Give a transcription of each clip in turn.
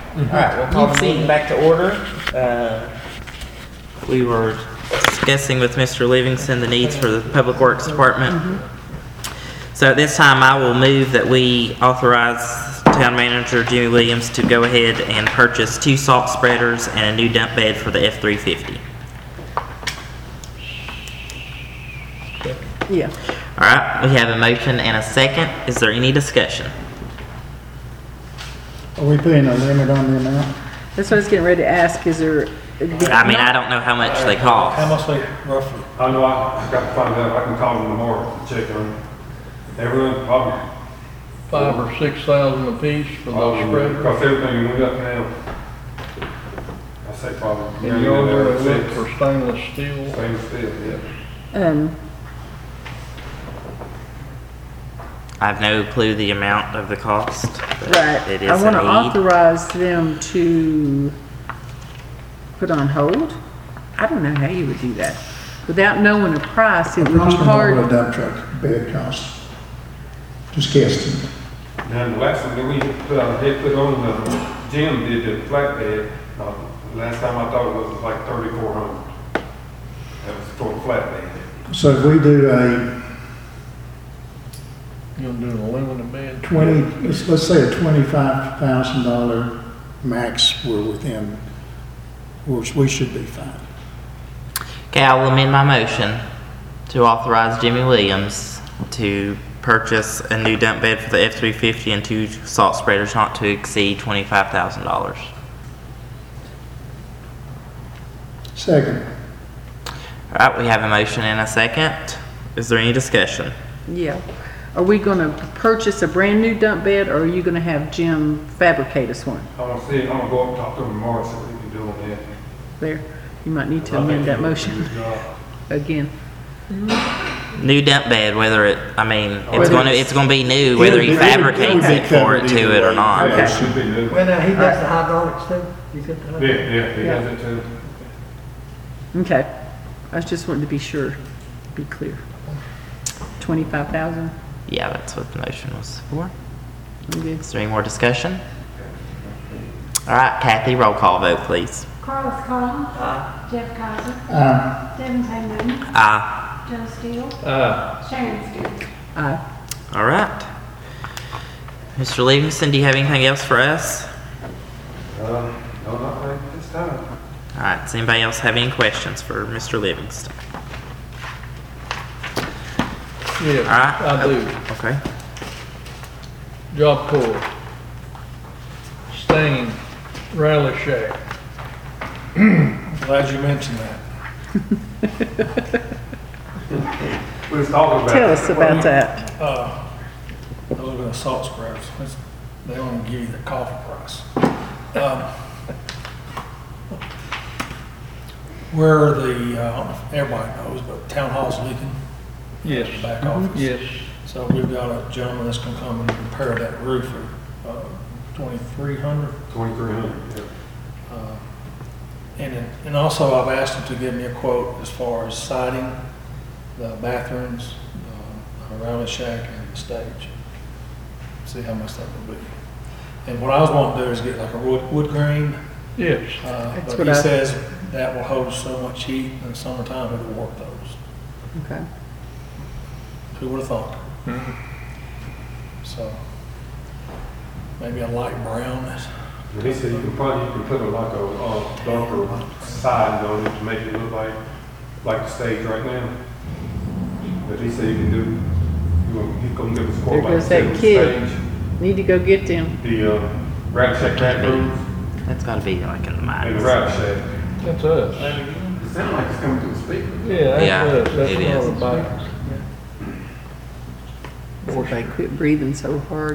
All right, we'll call the meeting back to order. We were discussing with Mr. Livingston the needs for the Public Works Department. So at this time, I will move that we authorize Town Manager Jimmy Williams to go ahead and purchase 2 salt spreaders and a new dump bed for the F-350. Yeah. All right, we have a motion and a second. Is there any discussion? Are we putting a limit on the amount? That's what I was getting ready to ask. Is there? I mean, I don't know how much they How cost. much they roughly? I know I got to find out. I can call them tomorrow to check on it. Everyone, probably. 5,000 or 6,000 apiece for those spreaders. Because everything went up now. I say probably. And yours are look for stainless steel. Stainless steel, yeah. I have no clue the amount of the cost. But Right. It is I want to a need. authorize them to put on hold. I don't know how you would do that. Without knowing the price, it would be Approximately hard. what a dump truck bed costs. Just guessing. Now, the last one that we put on, Jim did the flatbed. Last time I thought it was like 3,400. That was for the flatbed. So if we do a You'll do an aluminum bed. 20, let's say a $25,000 max, we should be fine. Okay, I will amend my motion to authorize Jimmy Williams to purchase a new dump bed for the F-350 and 2 salt spreaders not to exceed $25,000. Second, All right, we have a motion and a second. Is there any discussion? Yeah. Are we going to purchase a brand new dump bed, or are you going to have Jim fabricate us one? I'm gonna see, I'm gonna go up and talk to him tomorrow, see what he can do on that. There. You might need to amend that motion again. New dump bed, whether it, I mean, it's Whether it's gonna be new, whether he fabricates it for it to it or not. Yeah, it should be new. Well, now, he does the hydraulics too? He's got the Yeah, hydraulics. he does it too. Okay. I was just wanting to be sure, be clear. 25,000? Yeah, that's what the motion was for. Okay. Is there any more discussion? All right, Kathy, roll call vote, please. Carlos Collins. Jeff Kaiser. Devin Taylor. Aye. Joe Steele. Sharon Steele. Aye. All right. Mr. Livingston, do you have anything else for us? No, not right this time. All right, does anybody else have any questions for Mr. Livingston? Yeah, All right. I do. Okay. Job Corps. Stain, Rally Shack. Glad you mentioned that. We was talking about. Tell us about that. Those are the salt spreaders. They only give you the coffee price. Where the, everybody knows, but town hall's leaking. Yes. Back office. Yes. So we've got a gentleman that's gonna come and repair that roof for, $2,300. 2,300, yeah. And also I've asked him to give me a quote as far as siding, the bathrooms, around the shack and the stage. See how much that will be. And what I was wanting to do is get like a wood grain, Yes. That's but what he I- says that will hold so much heat in the summertime, it'll work those. Okay. Who would have thought? So, maybe a light brown. And he said you can put like a darker side on it to make it look like the stage right now. But he said you can do, he's gonna give us a quote There like goes that the kid. stage. Need to go get them. The rat shack rat rooms That's gotta be like in the and the mines. rat shack. That's us. It sounds like it's coming through the speaker. Yeah, Yeah, that's us. That's it one is. of the bikes. Everybody quit breathing so hard.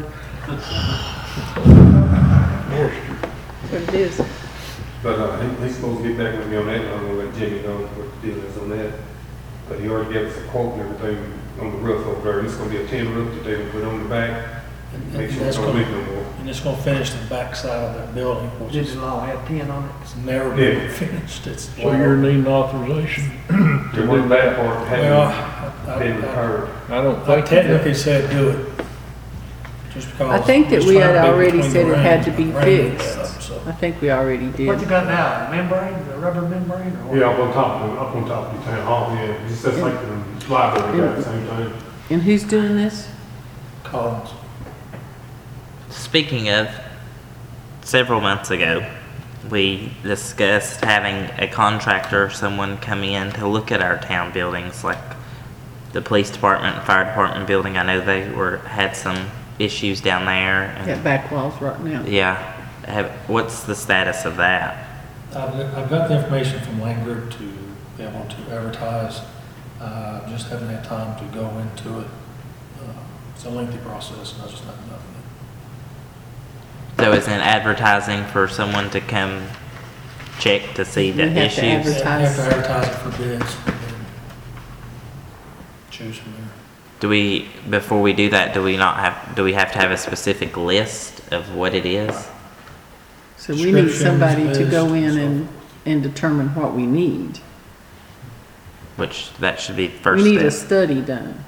That's what it is. But he's supposed to get back with me on that, and I'm gonna let Jimmy know what the deal is on that. But he already gave us a quote and everything on the roof over there. It's gonna be a tin roof that they will put on the back. Make sure it's that's don't leak gonna, no more. and it's gonna finish the back side of that building, which Did is, it all have 10 on it? it's never Yeah. been finished. It's. So you're needing authorization The one back part Well, hadn't been I repaired. I don't I think. technically said do it. Just because. I think that it's we trying had to be already between said the it had rain- to be rain and fixed. stuff, so. I think we already What you did. got now, membrane, a rubber membrane or what? Yeah, up on top of the town hall, yeah, it's just like the library got the same thing. And who's doing this? Collins. Speaking of, several months ago, we discussed having a contractor, someone come in to look at our town buildings, like the police department and fire department building. I know they had some issues down there. Got And back walls right now. yeah, what's the status of that? I've got the information from Lane Group to be able to advertise. Just haven't had time to go into it. It's a lengthy process, and I just not enough of So is it advertising for someone to come check to see the We have to issues? it. You have to Advertise. advertise it for bids, and then choose from there. Do we, before we do that, do we have to have a specific list of what it is? So we need somebody to Descriptions, go in bids, and determine what we need. Which, that should be the We first need a step. study done.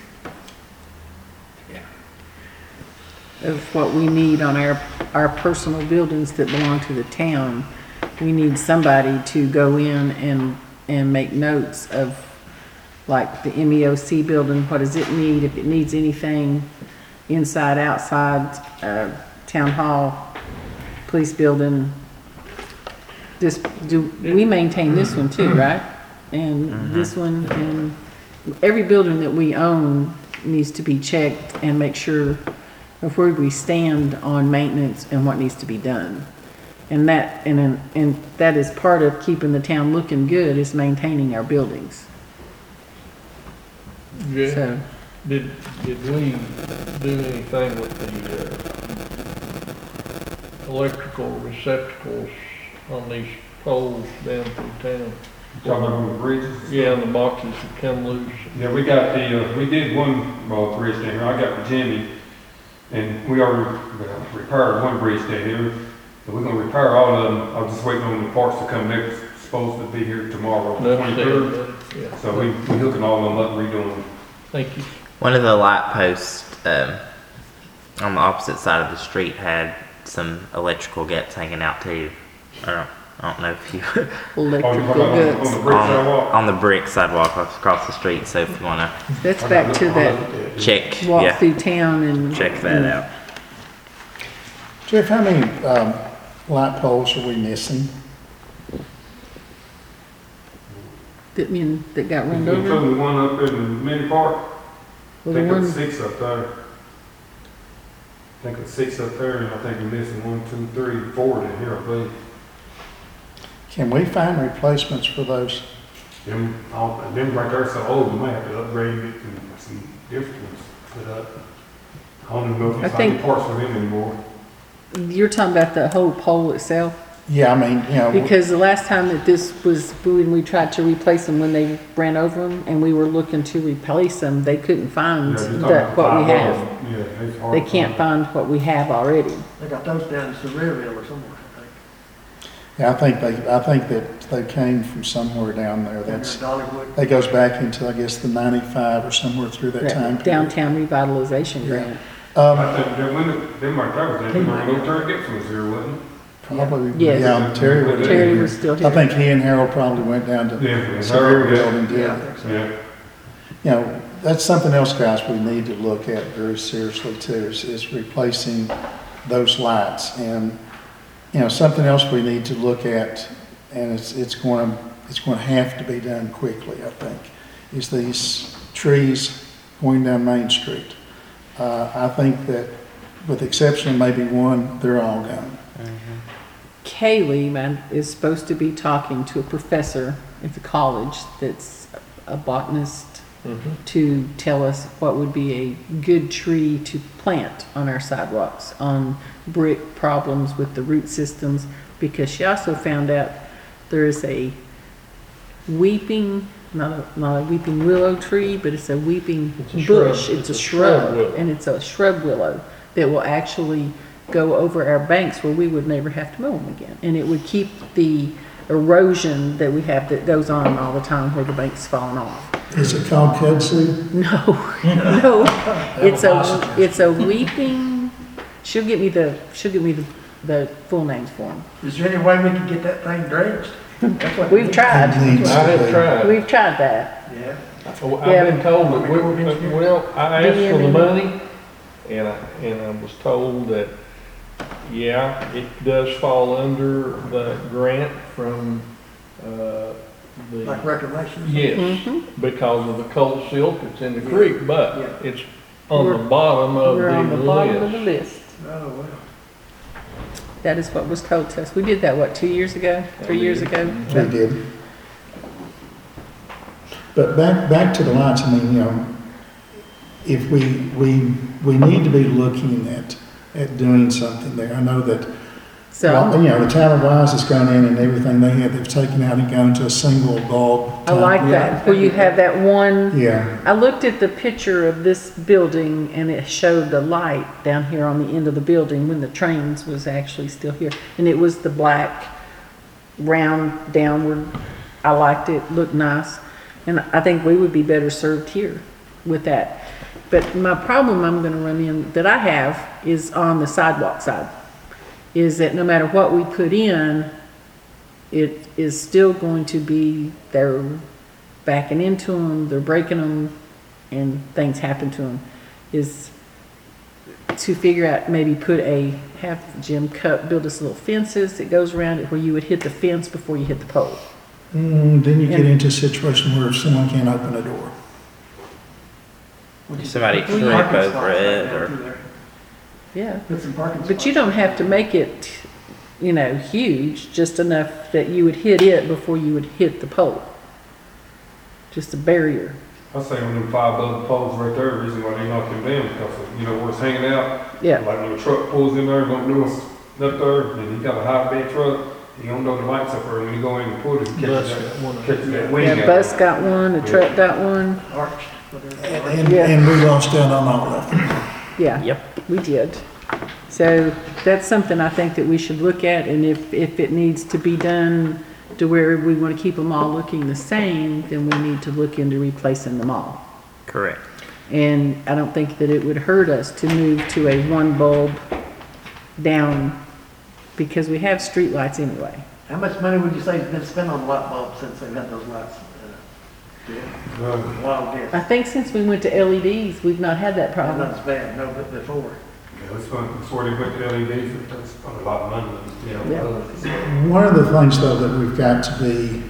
Of what we need on our personal buildings that belong to the town. We need somebody to go in and make notes of, like, the MEOC building, what does it need, if it needs anything inside, outside, town hall, police building. We maintain this one too, right? And this one, and every building that we own needs to be checked and make sure of where we stand on maintenance and what needs to be done. And that is part of keeping the town looking good, is maintaining our buildings. Yeah, So, did we do anything with the electrical receptacles on these poles down through town? Talking about on the bridges? Yeah, and the boxes that come loose. Yeah, we got we did one, bridge down here, I got with Jimmy, and we already repaired one bridge down here, so we're gonna repair all of them. I'm just waiting on the parts to come, they're supposed to be here tomorrow, the That's 23rd. it, yeah. So we hooking all of them up, redoing them. Thank you. One of the light posts, on the opposite side of the street had some electrical guts hanging out too. I don't know if you, electrical on the goods. brick sidewalk? on the brick sidewalk across the street, so if you wanna That's back to that check, walk yeah, through town and. check that out. Jeff, how many light poles are we missing? That got run Including over? the one up in the mini park, I Well, the think one, it's 6 up there. I think it's 6 up there, and I think we're missing 1, 2, 3, 4 in here, I believe. Can we find replacements for those? Them right there so old, we might have to upgrade it and some different ones put up. I don't even know if I you find think- any parts for them anymore. you're talking about the whole pole itself? Yeah, I mean, Because the last time that this was, when we tried to replace them, when they ran over them, and we were looking to replace them, they couldn't find Yeah, you're talking what about we 5 have. of them. Yeah, it's hard. They to can't find what we have already. They got those down in Sevierville or somewhere, I I think that they came from somewhere down there. think. That's, Dollywood. that goes back into, I guess, the 95 or somewhere through that time That period. downtown revitalization grant. I think them right there was there, no Terry Gibson was here, wasn't Probably, Yes. yeah, Terry was. Terry was still I here. think he and Harold probably went down to he? Yeah. Sevierville and did. Yeah, I think so. Yeah. You know, that's something else, guys, we need to look at very seriously too, is replacing those lights. And, you know, something else we need to look at, and it's going to have to be done quickly, I think, is these trees going down Main Street. I think that, with the exception of maybe one, they're all gone. Kaylee, man, is supposed to be talking to a professor at the college that's a botanist to tell us what would be a good tree to plant on our sidewalks, on brick problems with the root systems, because she also found out there's a weeping, not a weeping willow tree, but it's a weeping It's a shrub. bush. It's a It's a shrub willow. shrub, and it's a shrub willow that will actually go over our banks where we would never have to mow them again. And it would keep the erosion that we have that goes on all the time where the bank's falling off. Is it called kudzu? No, no, it's a weeping, she'll get me the the full names for them. Is there any way we can get that thing dredged? That's what We've It tried. needs I to have be. tried. We've tried that. Yeah. Well, Yeah. I've been told that well, I asked for the money, and I was told that, yeah, it does fall under the grant from, Like the, reclamation? yes, Mhm. because of the coal silt that's in the creek, but Yeah. it's on the bottom of We're on the bottom of the the list. list. Oh, well. That is what was told to us. We did that, what, 2 years ago, 3 years ago? We did. But back to the lights, I mean, if we need to be looking at doing something there. I know that, So, the town of Wise has gone in and everything they've taken out and gone to a single bulb. I like type. that, where you have that one. Yeah, I looked at the picture of this building and it showed the light down here on the end of the building when the trains was actually still here. And it was the black, round, downward. I liked it, looked nice. And I think we would be better served here with that. But my problem I'm gonna run in, that I have, is on the sidewalk side. Is that no matter what we put in, it is still going to be, they're backing into them, they're breaking them, and things happen to them. Is to figure out, maybe have Jim build us little fences that goes around it where you would hit the fence before you hit the pole. Then you get into a situation where someone can't open a door. Somebody Put some trip parking over spots right it, down or- through there. Yeah. Put some parking spots. But you don't have to make it, huge, just enough that you would hit it before you would hit the pole. Just a barrier. I say when them 5 other poles right there, the reason why they knocked them down, because of, where it's hanging out. Yeah. Like when a truck pulls in there, don't know what's up there, and he got a high bed truck, you don't know the lights up there, and when you go in and pull it, it Bus catches got one. that wing. Yeah, out. bus got one, the truck got one. Arched. whatever. And we lost out on all of them. Yeah. Yep. We did. So that's something I think that we should look at, and if it needs to be done to where we want to keep them all looking the same, then we need to look into replacing them all. Correct. And I don't think that it would hurt us to move to a one bulb down, because we have streetlights anyway. How much money would you say has been spent on light bulbs since they've had those lights? Wild guess. I think since we went to LEDs, we've not had that Not problem. as bad, no, but before. Yeah, it's fun, before they went to LEDs, that's spent a lot of money, Yeah. One of the things, though, that we've got to be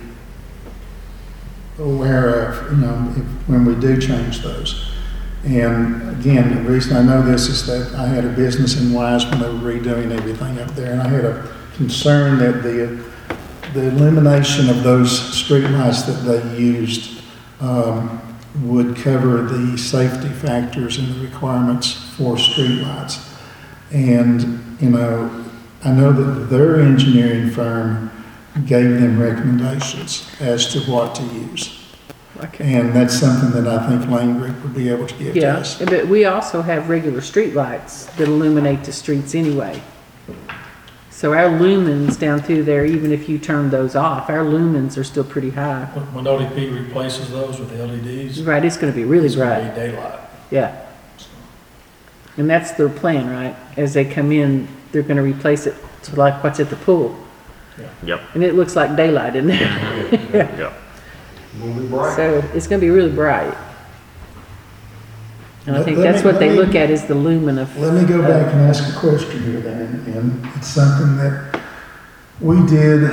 aware of, when we do change those. And again, the reason I know this is that I had a business in Wise when they were redoing everything up there, and I had a concern that the elimination of those streetlights that they used would cover the safety factors and the requirements for streetlights. And, I know that their engineering firm gave them recommendations as to what to use. Okay. And that's something that I think Lane Group would be able to give to Yeah, us. but we also have regular streetlights that illuminate the streets anyway. So our lumens down through there, even if you turn those off, our lumens are still pretty high. When ODP replaces those with the LEDs, Right, it's gonna be really it's gonna bright, be daylight. yeah. And that's their plan, right? As they come in, they're gonna replace it to like what's at the pool. Yep. And it looks like daylight in there. Yep. When we bright. So it's gonna be really bright. And I Let- think let that's me- what let they me- look at is the lumen of. Let me go back and ask a question here then, and it's something that we did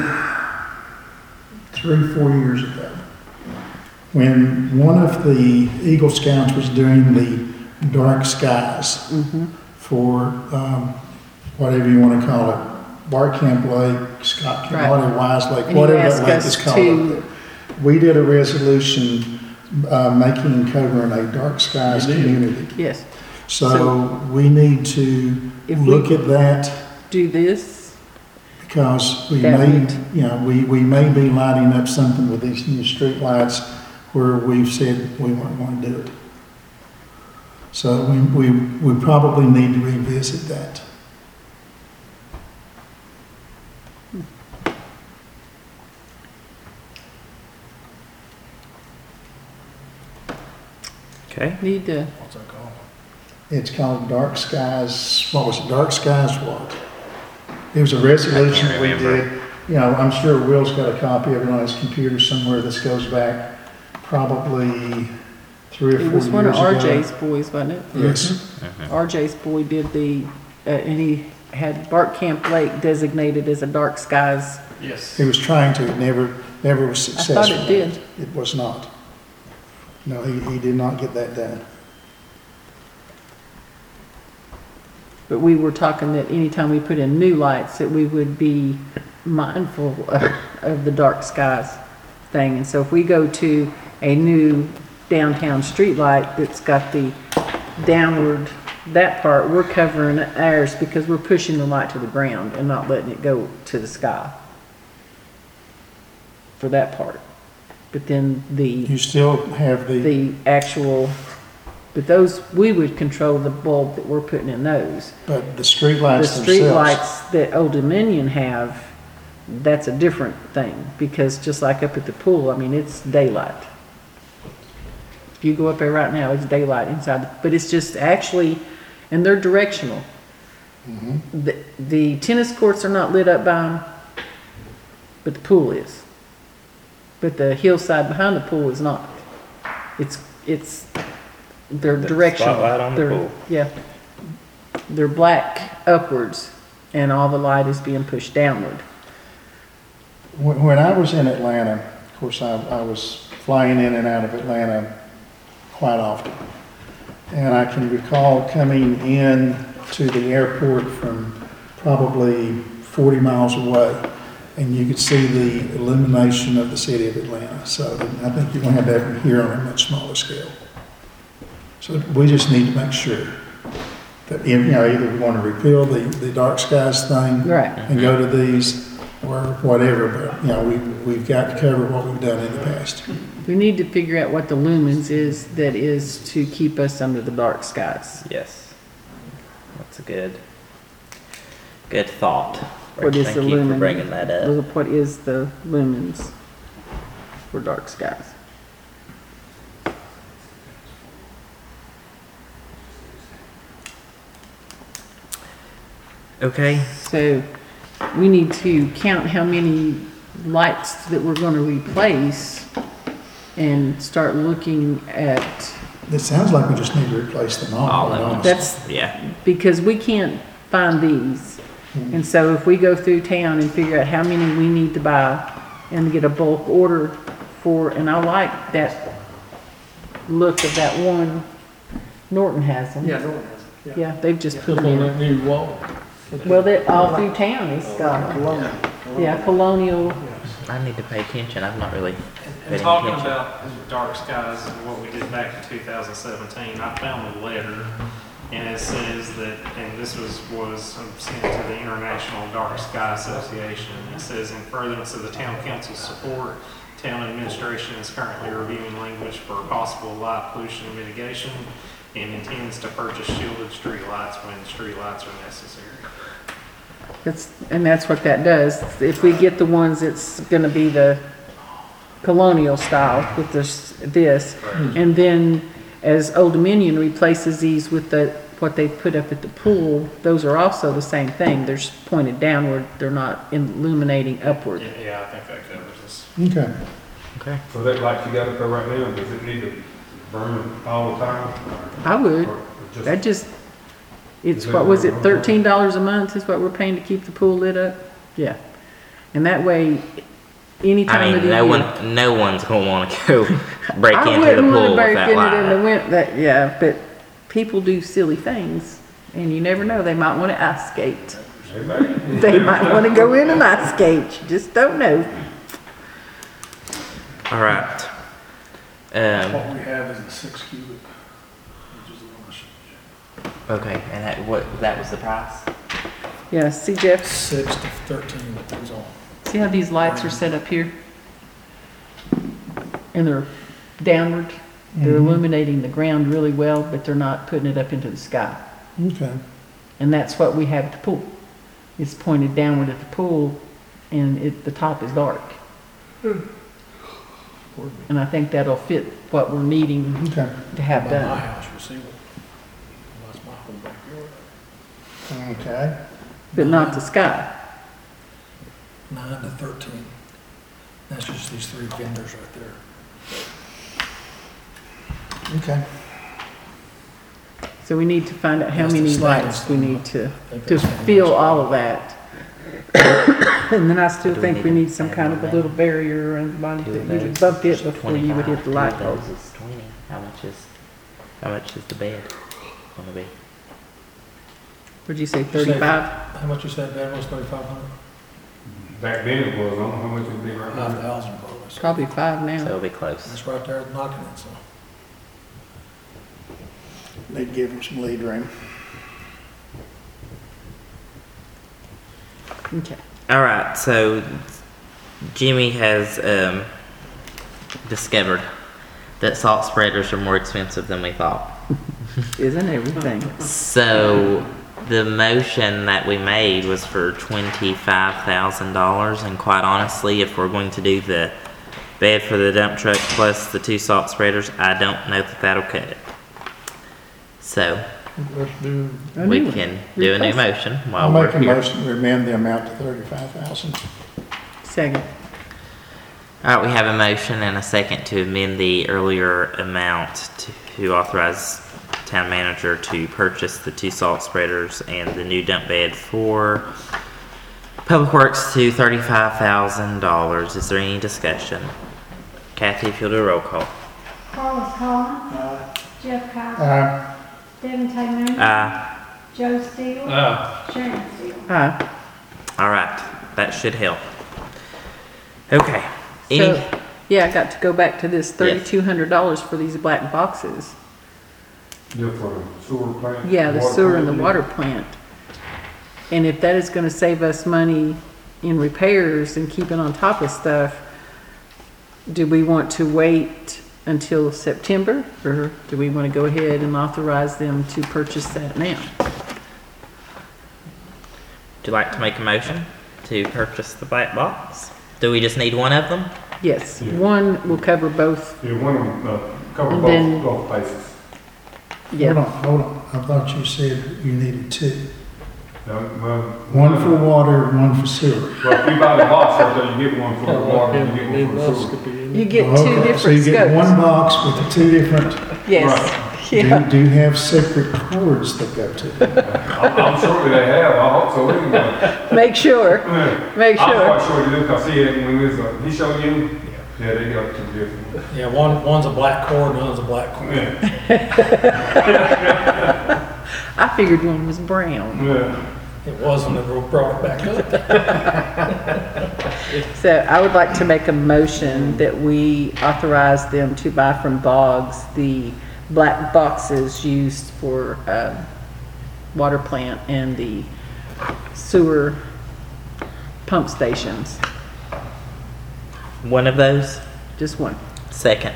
3-4 years ago. When one of the Eagle Scouts was doing the dark skies for, whatever you want to call it, Bar Camp Lake, Scott Right. County, Wise Lake, And he whatever that asked lake us is called. to- up there. We did a resolution, making and covering a dark skies You did. community. Yes, So we need to If we- look at that, do this, because we That may, would- we may be lighting up something with these new street lights where we've said we weren't going to do it. So we probably need to revisit that. Okay. need to, What's that called? It's called Dark Skies, what was it, Dark Skies what? It was a resolution I that we can't remember. did. You know, I'm sure Will's got a copy of it on his computer somewhere. This goes back probably 3 or 4 years ago. It was one of RJ's boys, wasn't it? Yes. RJ's boy did and he had Bart Camp Lake designated as a dark skies. Yes. He was trying to, never was I successful. thought it did. It was not. No, he did not get that done. But we were talking that anytime we put in new lights, that we would be mindful of the dark skies thing. And so if we go to a new downtown street light that's got the downward, that part, we're covering ours because we're pushing the light to the ground and not letting it go to the sky for that part. But then You still have the actual, but those, we would control the bulb that we're putting in those. but the streetlights The themselves. street lights that Old Dominion have, that's a different thing, because just like up at the pool, I mean, it's daylight. If you go up there right now, it's daylight inside, but it's just actually, and they're directional. The tennis courts are not lit up by them, but the pool is. But the hillside behind the pool is not. They're The directional. spotlight on the They're- pool. Yeah. They're black upwards, and all the light is being pushed downward. When I was in Atlanta, of course, I was flying in and out of Atlanta quite often. And I can recall coming in to the airport from probably 40 miles away, and you could see the illumination of the city of Atlanta. So I think you're going to have that here on a much smaller scale. So we just need to make sure that, you know, either we want to repeal the dark skies thing Right. and go to these, or whatever, but, you know, we've got to cover what we've done in the past. We need to figure out what the lumens is that is to keep us under the dark skies. Yes. That's a good thought. What is the Thank you lumen? for bringing that up. What is the lumens for dark skies? Okay, So we need to count how many lights that we're gonna replace and start looking at, It sounds like we just need to replace them all. all to be of them. honest. that's, Yeah, because we can't find these. And so if we go through town and figure out how many we need to buy and get a bulk order for, and I like that look of that one, Norton has them. Yeah, no one has it. Yeah, they've just put Up them on in. that new wall. Well, they all through town, it's got, yeah, Colonial, I need to pay attention. I'm not really And paying talking attention. about dark skies and what we did back in 2017, I found a letter, and it says that, and this was sent to the International Dark Sky Association. It says, in furtherance of the town council's support, town administration is currently reviewing language for possible light pollution mitigation and intends to purchase shielded streetlights when streetlights are necessary. and that's what that does. If we get the ones that's gonna be the Colonial style with this, and then as Old Dominion replaces these with what they put up at the pool, those are also the same thing. They're pointed downward, they're not illuminating upward. Yeah, I think that covers this. Okay. Okay. So that light you got up there right now, does it need to burn all the time? I would, Or just- that just, it's, what was it, $13 a month is what we're paying to keep the pool lit up? Yeah. And that way, any I time of mean, the year. no one's gonna wanna go break I into the wouldn't wanna pool break with that into it in the light. winter, yeah, but people do silly things, and you never know, they might wanna ice skate. They might wanna go in and ice skate, you just don't know. All right. What we have is a 6 cubic, which is the one I showed you. Okay, and that was the price? Yeah, see Jeff, 6 to 13 depends on. see how these lights are set up here? And they're downward, they're illuminating the ground really well, but they're not putting it up into the sky. Okay. And that's what we have at the pool. It's pointed downward at the pool, and the top is dark. And I think that'll fit what we're needing Okay. to have By my done, house, you see what, that's my whole backyard. Okay. but not the sky. 9 to 13. That's just these 3 vendors right there. Okay. So we need to find out how That's the many standards. lights we need to think to that's the fill most. all of that. And then I still Do we think we need need some kind of a little barrier and one Two that of you would those, bump it before you would 25. hit the light Two of post. those is 20. How much is the bed gonna be? Would you say You say- 35? How much you said that was, 3,500? Back then it was, I don't know how much it'd be right now. 5,000 probably. So Probably 5 So now. it'll be close. that's right there knocking it, so. Need to give them some lead room. Okay. All right, so Jimmy has discovered that salt spreaders are more expensive than we thought. Isn't everything? So the motion that we made was for $25,000, and quite honestly, if we're going to do the bed for the dump truck plus the 2 salt spreaders, I don't know that that'll cut it. So Let's do, A we new one. can do a new Replace motion I'll while we're make a here. motion to amend the amount to 35,000. Second. All right, we have a motion and a second to amend the earlier amount to authorize town manager to purchase the 2 salt spreaders and the new dump bed for Public Works to $35,000. Is there any discussion? Kathy, if you'll do a roll call. Carlos Colvin. Jeff Kaiser. Aye. Devin Taylor. Joe Steele. Sharon Steele. Aye. All right, that should help. Okay. Any, So, yeah, I got to go back to this Yes. $3,200 for these black boxes. Yeah, for the sewer plant. Yeah, the water sewer plant, and the yeah. water plant. And if that is gonna save us money in repairs and keeping on top of stuff, do we want to wait until September? Or do we wanna go ahead and authorize them to purchase that now? would you like to make a motion to purchase the black box? Do we just need one of them? Yes, Yeah. one will cover both, Yeah, one of them, cover And then- both places. yeah. Hold on. I thought you said you needed 2. Well, One for water and one for sewer. Well, if you buy the box right there, you get one for the water, and you get one for the sewer. endoscopy. You get two Okay, so different you get one scopes. box with the 2 different, Yes, yeah. do you have separate cords that go to them? I'm sure they have, I hope so anyway. Make sure, Yeah. make I'm sure. quite sure they do, cause he had, when he showed you, yeah, they got two different. Yeah, one's a black cord, and one's a black cord. Yeah, I figured one was brown. yeah. It was when they brought it back up. So I would like to make a motion that we authorize them to buy from Boggs the black boxes used for water plant and the sewer pump stations. One of those? Just one. Second.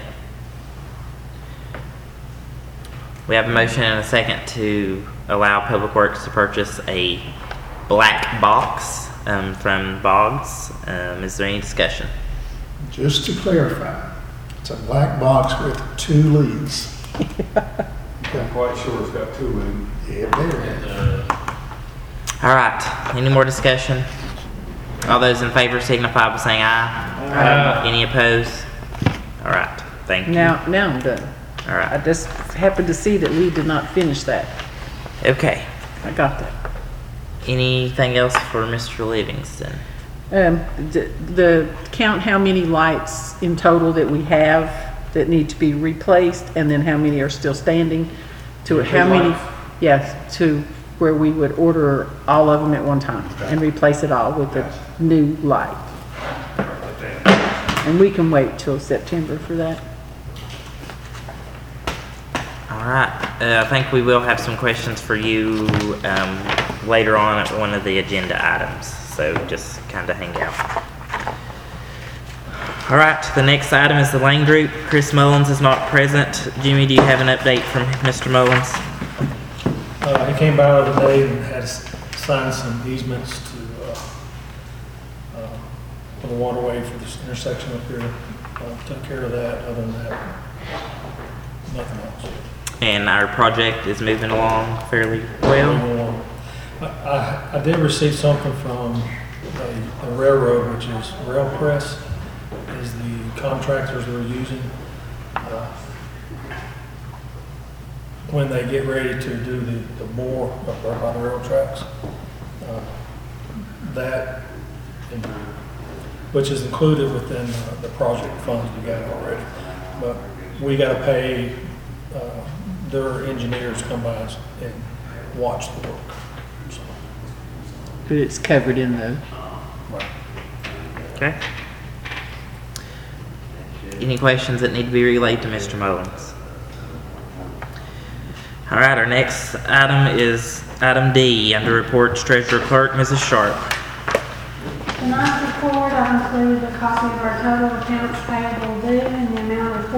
We have a motion and a second to allow Public Works to purchase a black box from Boggs. Is there any discussion? Just to clarify, it's a black box with 2 leads. I'm quite sure it's got two in Yeah, there. All right, any more discussion? All those in favor signify by saying aye. Any opposed? All right, thank you. Now I'm done. All I right, just happened to see that Lee did not finish that. okay. I got that. Anything else for Mr. Livingston? The count how many lights in total that we have that need to be replaced, and then how many are still standing, to how many, lights? yes, to where we would order all of them at one time and replace it all with a new light. And we can wait till September for that. All right, I think we will have some questions for you later on at one of the agenda items, so just kind of hang out. All right, the next item is the Lane Group. Chris Mullins is not present. Jimmy, do you have an update from Mr. Mullins? He came by the other day and had signed some easements to, for the waterway for this intersection up here. Took care of that. Other than that, nothing else. And our project is moving along fairly well. I did receive something from the railroad, which is Rail Press, is the contractors we're using when they get ready to do the bore up there by the rail tracks. That, which is included within the project funds we got already. But we got to pay their engineers to come by and watch the work. So, But it's covered in the, right. Okay. Any questions that need to be relayed to Mr. Mullins? All right, our next item is item D, under reports, Treasurer Clerk, Mrs. Sharp. Tonight's report, I included a copy of our total accounts payable due in the amount of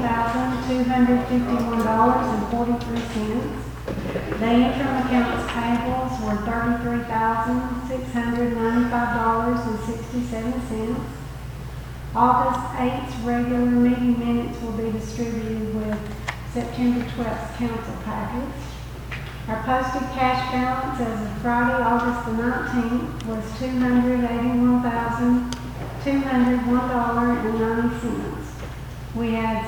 $14,251.43. The interim accounts payables were $33,695.67. August 8th's regular meeting minutes will be distributed with September 12th's council package. Our posted cash balance as of Friday, August the 19th was $281,201.90. We had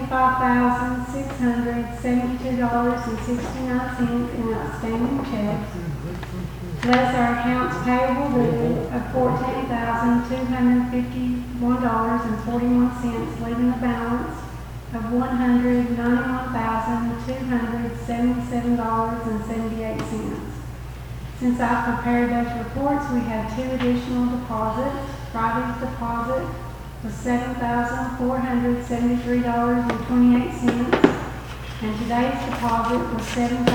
$75,672.69 in outstanding checks, less our accounts payable due of $14,251.41, leaving a balance of $191,277.78. Since I prepared those reports, we have 2 additional deposits. Friday's deposit was $7,473.28, and today's deposit was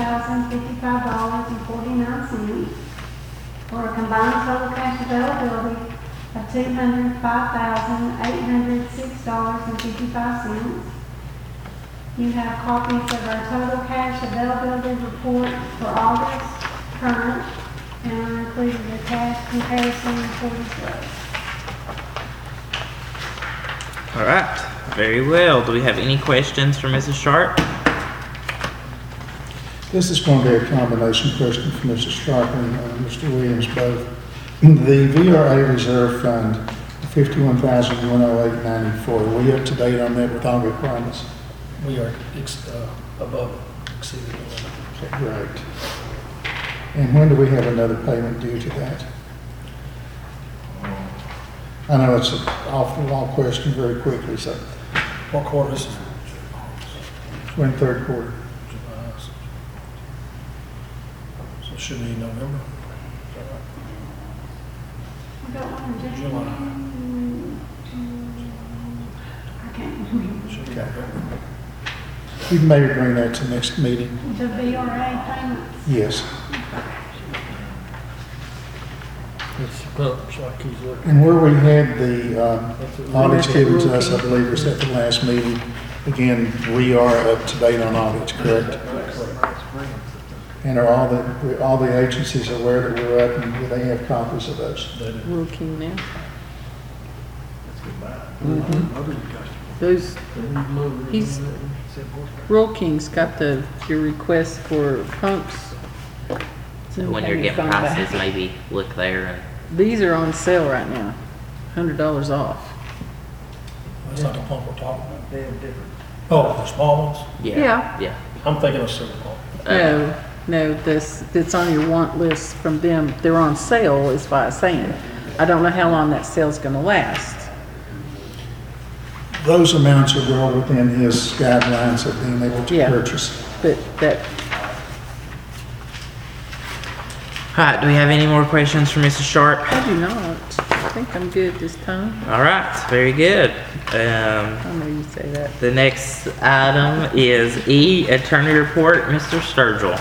$7,055.49, for a combined total cash availability of $205,806.55. You have copies of our total cash availability report for August current, and I included the cash comparison report as well. All right, very well. Do we have any questions for Mrs. Sharp? This is going to be a combination question for Mrs. Sharp and Mr. Williams both. The VRA Reserve Fund, $51,108.94. Are we up to date on that with all requirements? We are above it, exceeding it. Okay, great. And when do we have another payment due to that? I know it's an off-the-wall question very quickly, so What quarter is it? we're in third quarter. July. So it should be November. Is that right? I got one in July. I can't remember. Should be Okay. November. You can maybe bring that to next meeting. The VRA payments. Yes. It's the pumps like he's looking. And where we had the audits given to us, I believe was at the last meeting. Again, we are up to date on audits, correct? And are all the agencies aware that we're up and do they have copies of those? Rural King now. Those, Rural King's got your request for pumps. So when you're getting Gone back. prices, maybe look there and These are on sale right now, $100 off. That's not the pump we're talking about. They have different. Oh, the small ones? Yeah. Yeah. I'm thinking of silver pump. No, that's on your want list from them. They're on sale is what I'm saying. I don't know how long that sale's gonna last. Those amounts are well within his guidelines of being able to Yeah. purchase. But that, All right, do we have any more questions for Mrs. Sharp? I do not. I think I'm good this time. All right, very good. I know you say that. The next item is E, Attorney Report, Mr. Sturgill.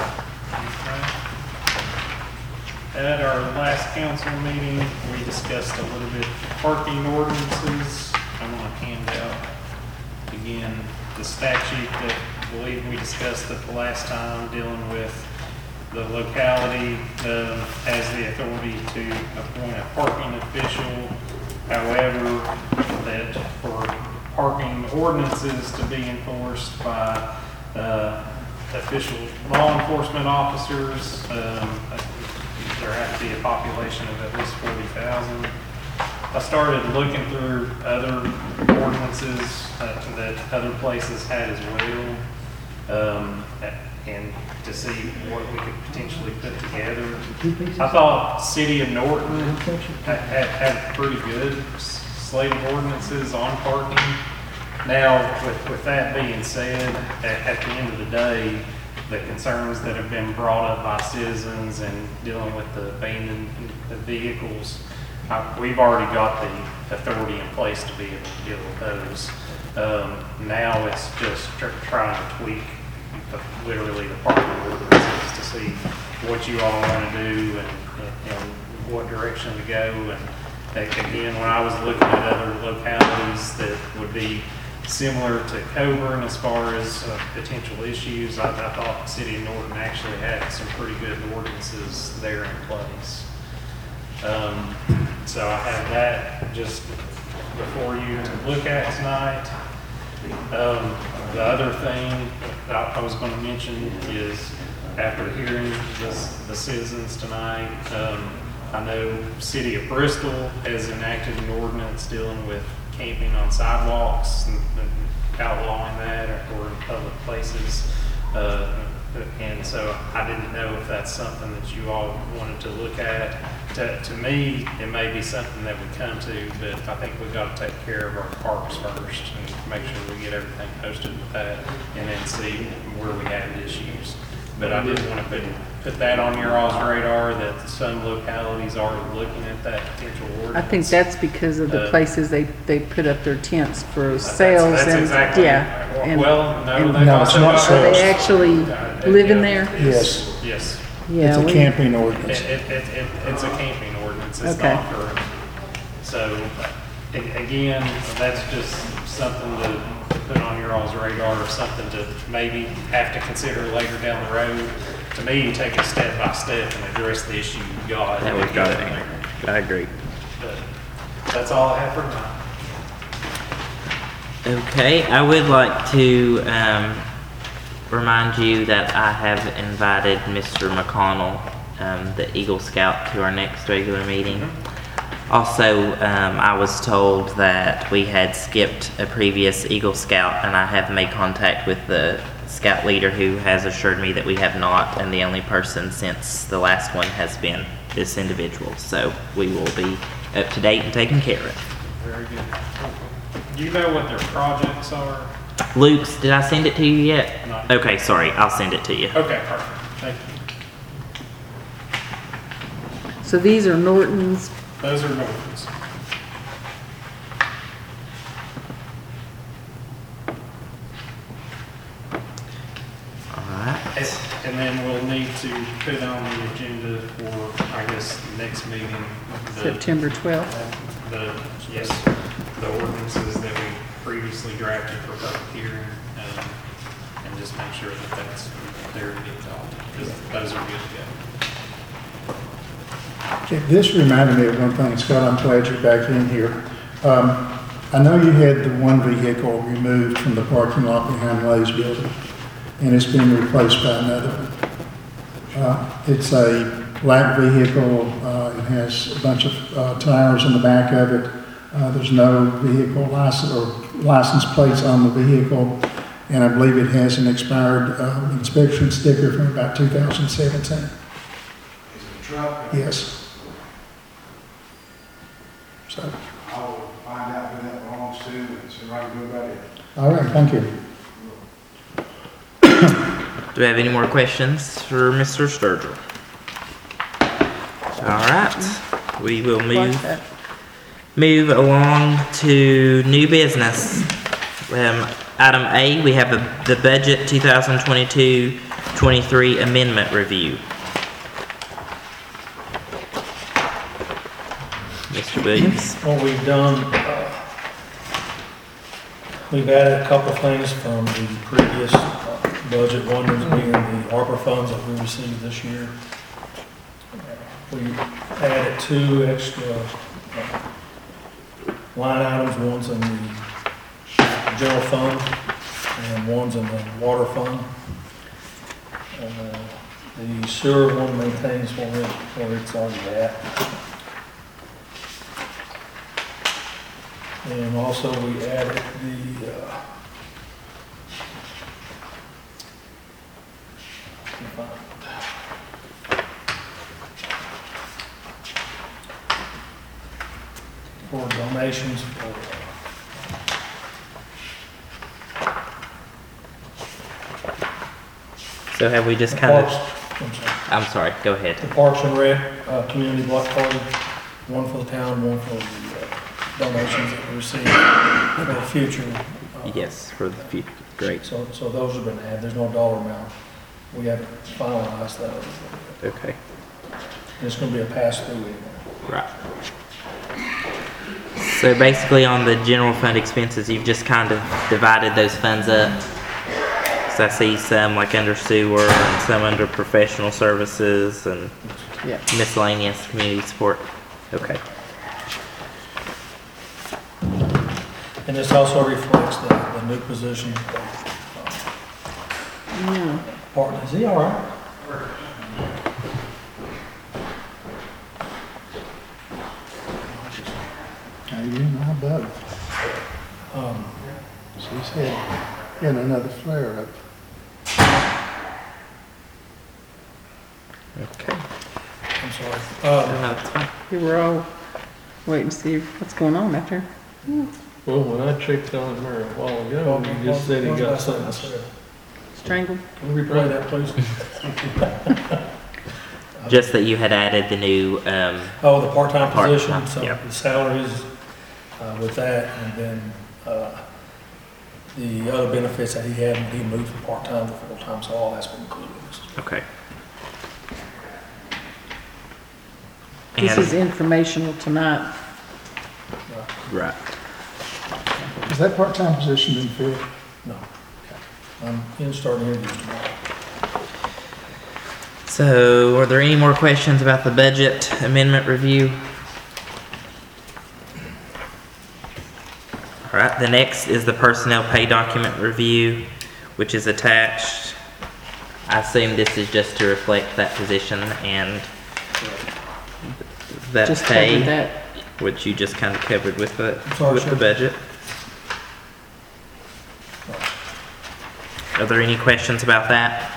At our last council meeting, we discussed a little bit parking ordinances. I'm gonna hand out again the statute that I believe we discussed at the last time, dealing with the locality has the authority to appoint a parking official. However, that for parking ordinances to be enforced by official law enforcement officers, there had to be a population of at least 40,000. I started looking through other ordinances that other places had as well, and to see what we could potentially put together. I thought City of Norton had pretty good slate of ordinances on parking. Now, with that being said, at the end of the day, the concerns that have been brought up by citizens and dealing with the abandoned vehicles, we've already got the authority in place to be able to deal with those. Now it's just trying to tweak literally the parking ordinances to see what you all want to do and what direction to go. And again, when I was looking at other localities that would be similar to Coburn as far as potential issues, I thought the City of Norton actually had some pretty good ordinances there in place. So I have that just before you to look at tonight. The other thing that I was going to mention is, after hearing the citizens tonight, I know City of Bristol has enacted an ordinance dealing with camping on sidewalks and outlawing that or in public places. And so I didn't know if that's something that you all wanted to look at. To me, it may be something that we come to, but I think we've got to take care of our parks first and make sure we get everything posted with that, and then see where we have issues. But I did want to put that on your all's radar, that some localities are looking at that potential ordinance. I think that's because of the places they put up their tents for sales that's and, exactly, yeah. And- well, no, and- they've No, it's also not got- Are they sales. actually living there? Yes. Yes. Yeah. It's a we- camping ordinance. It's a camping ordinance, it's Okay. not for, so, again, that's just something to put on your all's radar, or something to maybe have to consider later down the road. To me, take it step by step and address the issue you've got. That we've got it. I agree. But that's all I have for tonight. Okay, I would like to remind you that I have invited Mr. McConnell, the Eagle Scout, to our next regular meeting. Also, I was told that we had skipped a previous Eagle Scout, and I have made contact with the scout leader, who has assured me that we have not, and the only person since the last one has been this individual. So we will be up to date and taken care of. Very good. Do you know what their projects are? Luke's, did I send it to you yet? Not- Okay, sorry, I'll send it to you. Okay, perfect, thank you. So these are Norton's. Those are Norton's. Alright, And then we'll need to put on the agenda for, I guess, the next meeting. September 12th. Yes, the ordinances that we previously drafted for public hearing, and just make sure that that's there to get adopted, because those are good to go. Okay, this reminded me of one thing, Scott, I'm glad you're back in here. I know you had the one vehicle removed from the parking lot behind Lay's building, and it's been replaced by another one. It's a black vehicle, it has a bunch of tires in the back of it. There's no vehicle license or license plates on the vehicle, and I believe it has an expired inspection sticker from about 2017. Is it a truck? Yes. So, I will find out who that belongs to and see what I can do about it. all right, thank you. do we have any more questions for Mr. Sturgill? Alright, we will move along to new business. Item A, we have the budget 2022-23 amendment review. Mr. Williams? What we've done, we've added a couple of things from the previous budget, one was being the ARPA funds that we received this year. We added two extra line items, one's in the general fund and one's in the water fund. The sewer one maintains where it's already at. And also we added for donations for So have we just the kind parks, of, I'm sorry, go ahead. the Parks and Rec, community block party, one for the town, one for the donations that we received for the future. Yes, for the future, great, So those have been added, there's no dollar amount. We haven't finalized that. okay, It's gonna be a pass-through anyway. right. So basically on the general fund expenses, you've just kind of divided those funds up. So I see some like under sewer and some under professional services and Yeah. miscellaneous community support. Okay, And this also reflects the new position. Yeah. Partner, is he all right? How you doing? How about it? Um, She's had another flare up. okay. I'm sorry. No, it's fine. We were all waiting to see what's going on after. Well, when I checked on him there a while ago, he just said he got something. Strangled. Can we replay that, please? Just that you had added the new, Oh, the part-time position, Part-time, so yeah. the salaries with that, and then the other benefits that he had, he moved from part-time to full-time, so all that's been included. okay. This is And, informational tonight. right. Is that part-time position been filled? No. I'm in starting interviews tomorrow. So, are there any more questions about the budget amendment review? All right, the next is the personnel pay document review, which is attached. I assume this is just to reflect that position and that Just pay, covered that. which you just kind of covered with the, Sorry, with the sir. budget. Are there any questions about that?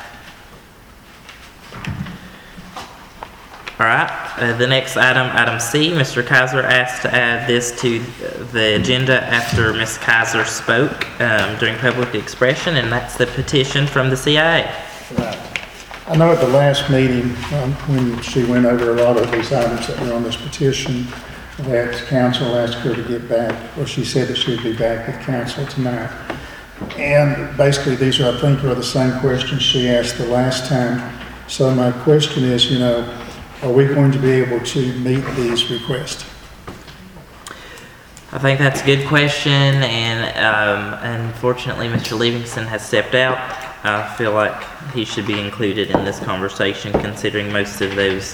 All right, the next item, item C, Mr. Kaiser asked to add this to the agenda after Ms. Kaiser spoke during public expression, and that's the petition from the CIA. Right. I know at the last meeting, when she went over a lot of these items that were on this petition, that council asked her to get back, or she said that she would be back with council tonight. And basically, these are, I think, are the same questions she asked the last time. So my question is, are we going to be able to meet these requests? I think that's a good question, and unfortunately, Mr. Livingston has stepped out. I feel like he should be included in this conversation, considering most of those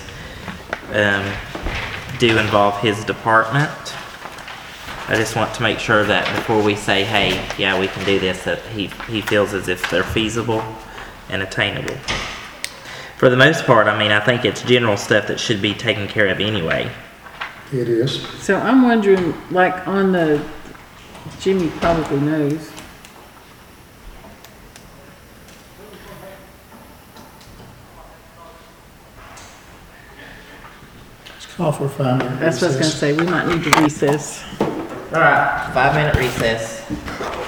do involve his department. I just want to make sure that before we say, hey, yeah, we can do this, that he feels as if they're feasible and attainable. For the most part, I mean, I think it's general stuff that should be taken care of anyway. It is. So I'm wondering, like on the, Jimmy probably knows. Let's call for a 5-minute That's what I was gonna recess. say, we might need to recess. All right, 5-minute recess.